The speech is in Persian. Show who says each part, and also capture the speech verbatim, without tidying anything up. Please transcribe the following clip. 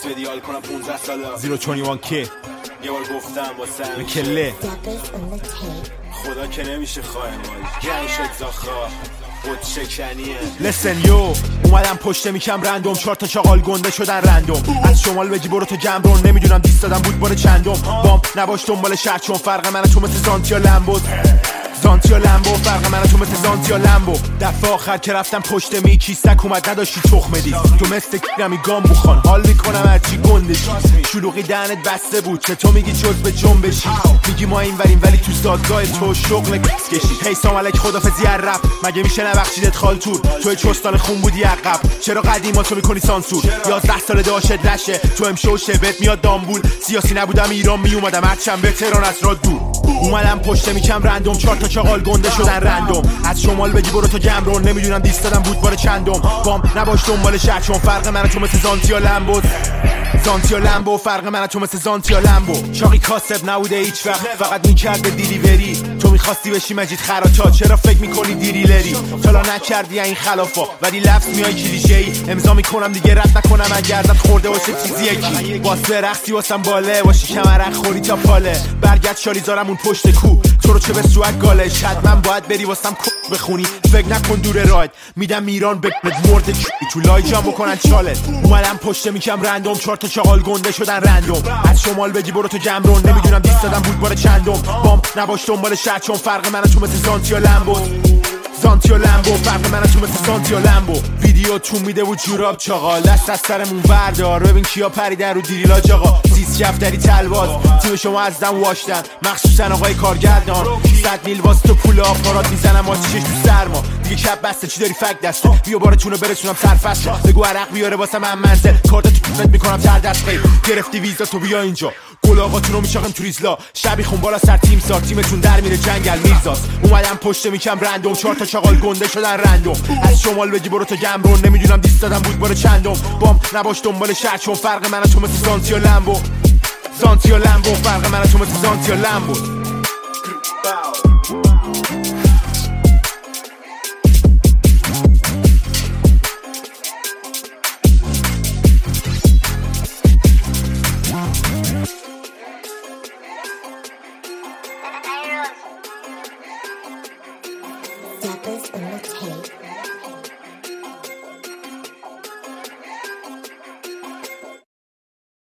Speaker 1: دست بدی حال کنم پونزده سالا
Speaker 2: زیرو چونی وان کی
Speaker 1: یه بار گفتم واسه همیشه
Speaker 2: کله
Speaker 1: خدا که نمیشه خواهی مالی گنگ شد زاخواه خود شکنیه
Speaker 2: لسن یو اومدم پشت میکم رندوم چهار تا چاقال گنده شدن رندوم از شمال بگی برو تو جمرون نمیدونم دیست دادم بود بار چندم بام نباش دنبال شهر چون فرق من تو مثل زانتیا لمبو زانتیا لمبو فرق من تو مثل زانتیا لمبو دفعه آخر که رفتم پشت می کیستک اومد نداشتی تخمه دی تو مثل کمی گام بخوان حال میکنم هرچی گندشی شلوغی دهنت بسته بود که تو میگی جز به جنبشی میگی ما این وریم ولی تو زادگاه تو شغل کس کشی هی سلام علیک خدافظی رپ مگه میشه نبخشیدت خالتور توی چستان خون بودی عقب چرا قدیماتو میکنی سانسور یازده سال داشت رشه تو امشو شبت میاد دامبول سیاسی نبودم ایران میومدم هرچند به تهران از را دور اومدم پشت میکم رندوم چهار تا چاقال گنده شدن رندوم از شمال بگی برو تو گمرون نمیدونم دیست دادم بود بار چندم بام نباش دنبال شهر چون فرق من تو مثل زانتیا لمبو زانتیا لمبو فرق من تو مثل زانتیا لمبو چاقی کاسب نبوده هیچ وقت فقط میکرده دیلیوری تو میخواستی بشی مجید خراچات چرا فکر میکنی دیریلری تالا نکردی این خلافا ولی لفظ میای کلیشه‌ای امضا میکنم دیگه رد نکنم اگر ازت خورده باشه چیزی یکی واسه رقصی واسم باله باشی کمرک خوری تا پاله برگرد شالیزارم اون پشت کو تو رو چه به سوگ گاله شاید من باید بری واسم ک بخونی فکر نکن دور راید میدم میران بکنت مرد کی تو لای جام بکنن چالت اومدم پشت میکم رندوم چهار تا چاقال گنده شدن رندوم از شمال بگی برو تو جمرون نمیدونم دیست دادم بود بار چندم بام نباش دنبال شهر چون فرق من تو مثل زانتیا لمبو زانتیا لمبو فرق من تو مثل زانتیا لمبو ویدیو تو میده و جوراب چاقال دست از سرمون وردار ببین کیا پریدن رو دیریلاج آقا سیس کفتری تلواز تیم شما از دم واشتن مخصوصا آقای کارگردان صد میل واسه تو پول آپارات میزنم آتیشش تو سرما دیگه کپ بسته چی داری فک دسته بیا بارتونو برسونم سرفست بگو عرق بیاره واسه من منزل کارت تو کفت میکنم تر دست خیل گرفتی ویزا تو بیا اینجا گلاغاتونو میشاقم تو ریزلا شبی خون بالا سر تیم سار تیمتون در میره جنگل میرزاس اومدم پشت میکم رندوم چهار تا چاقال گنده شدن رندوم از شمال بگی برو تو گمرون نمیدونم دیست دادم بود بار چندم بام نباش دنبال شهر چون فرق من تو مثل زانتیا لمبو زانتیا لمبو فرق من تو مثل زانتیا لمبو